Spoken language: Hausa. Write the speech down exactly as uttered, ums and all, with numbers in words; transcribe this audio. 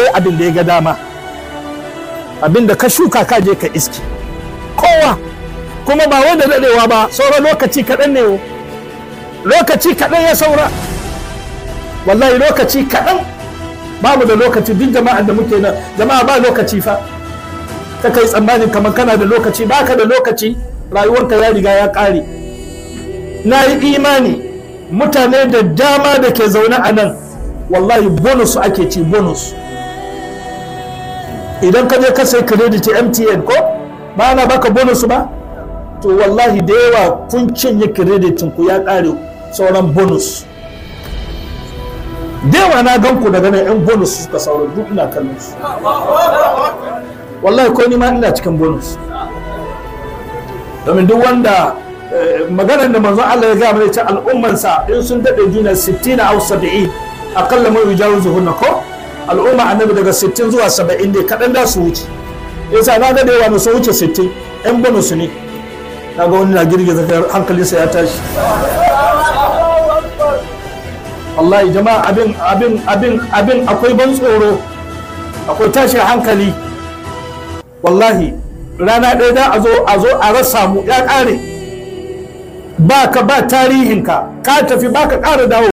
sai abin da ya ga dama. Abin da ka shuka ka je ka iski kowa, kuma ba wanda daɗewa ba, sauran lokaci kaɗan ne, lokaci kaɗan ya saura, wallahi lokaci kaɗan. Babu da lokaci, duk jama'ar da muke nan jama'a ba lokaci fa. Ka kai tsammanin kamar kana da lokaci, baka da lokaci, rayuwarka ya riga ya ƙare. Na yi imani mutane da dama da ke zaune a nan wallahi bonus ake ci, bonus. Idan ka je ka sai credit M T N ko ba na baka bonus ba, to wallahi da yawa kun cinye kreditin ku ya ƙare, sauran bonus. Da yawa na gan ku daga nan yan bonus suka sauran, duk ina kallon su. Wallahi ko ni ma ina cikin bonus. Domin duk wanda maganar da manzon Allah ya ga mana ce al'ummansa in sun dade juna sittin aw sab'in akalla mai yujawizuhunna ko al'umma annabi daga sittin zuwa saba'in ne kadan da su wuce. Yasa na ga da yawa su wuce sittin yan bonus ne. Naga wani na girgiza hankalinsa ya tashi. Wallahi jama'a abin abin abin abin akwai ban tsoro, akwai tashin hankali. Wallahi rana ɗaya da a zo a zo a rasa mu ya ƙare, ba ka ba tarihinka, ka tafi ba ka ƙara dawo.